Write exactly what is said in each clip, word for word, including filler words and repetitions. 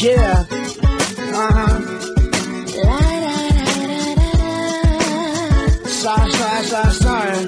Yeah. Uh-huh. Sorry, sorry, sorry, sorry.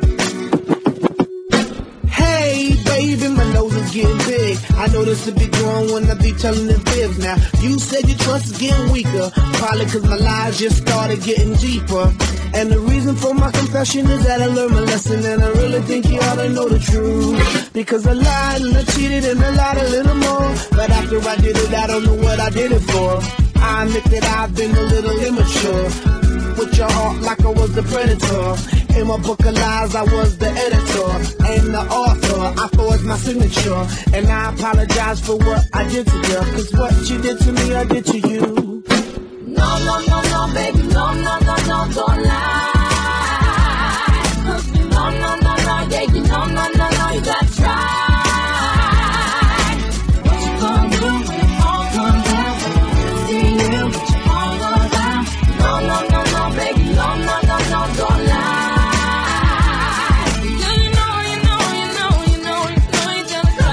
Hey, baby, my nose is getting big. I know this a big one when I be telling the fibs. Now, you said your trust is getting weaker, probably cause my lies just started getting deeper. And the reason for my confession is that I learned my lesson, and I really think you ought to know the truth. Because I lied and I cheated and I lied a little more, but after I did it, I don't know what I did it for. I admit that I've been a little immature, with your heart like I was the predator. In my book of lies, I was the editor and the author. I forged my signature, and I apologize for what I did to you. Cause what you did to me, I did to you. No, no, no, no, baby, no, no, no, no, don't lie. No, no, no, no, yeah, you know, no, no, no, you gotta try. What you gonna do when it all comes down? See you, but you all go down. No, no, no, no, baby, no, no, no, no, don't lie. You know, you know, you know, you know, you know, you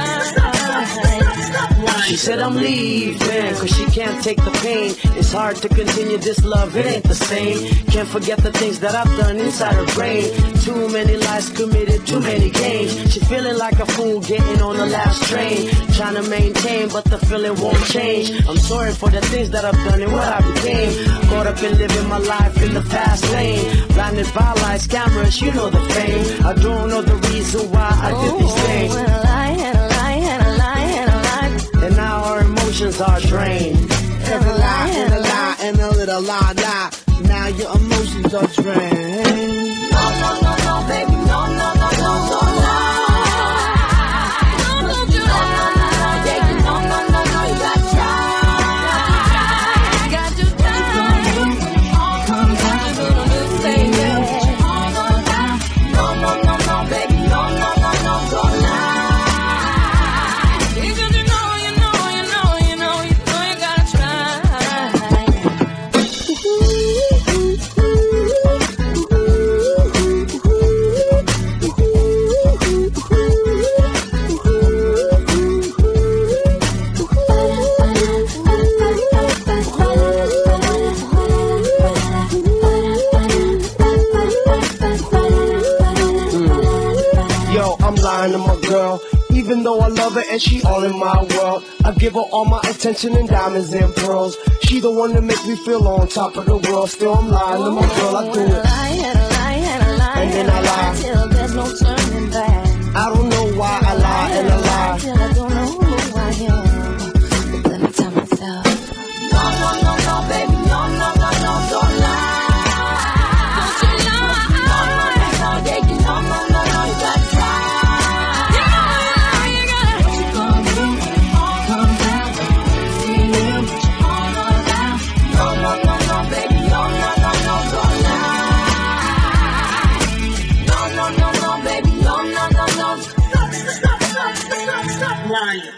gotta cry. She said I'm leaving, cause she can't take the pain. It's hard to continue this love, it ain't the same. Can't forget the things that I've done inside her brain. Too many lies committed, too many games. She's feeling like a fool getting on the last train, trying to maintain, but the feeling won't change. I'm sorry for the things that I've done and what I became. Caught up in living my life in the fast lane, blinded by lights, cameras, you know the fame. I don't know the reason why I did these things. And a lie, and a lie, and a lie, and a lie. And now our emotions are drained. Every lie and a lie and a little lie, lie. Now your emotions are drained. No, no, no, no, baby, no, no, no, no, don't lie. No, no, no, no, yeah, you know, no, no, no, you gotta try. Got to try. All comes down to the same. All goes down. No, no, no, no, baby, no, no, no, no, don't lie. Because you know, you know, you know, you know, you know, you gotta try. Yo, I'm lying to my girl, even though I love her and she all in my world. I give her all my attention and diamonds and pearls. She the one that makes me feel on top of the world. Still I'm lying to my girl, I do it. And then I lie till there's no turning back. I don't know why I lie and I lie. Till I don't know who I am. Let me tell myself. No, no, no, no, baby, no, no, no, no, don't lie. Don't you lie? No, no, no, no, yeah, you know, no, no, no, you gotta try. Yeah, you gotta. What you gonna do when it all comes down? See you, but you all go down. No, no, no, no, baby, no, no, no, no, don't lie. No, no, no, no, baby, no, no, no, no. Stop, stop, stop, stop, stop, stop lying.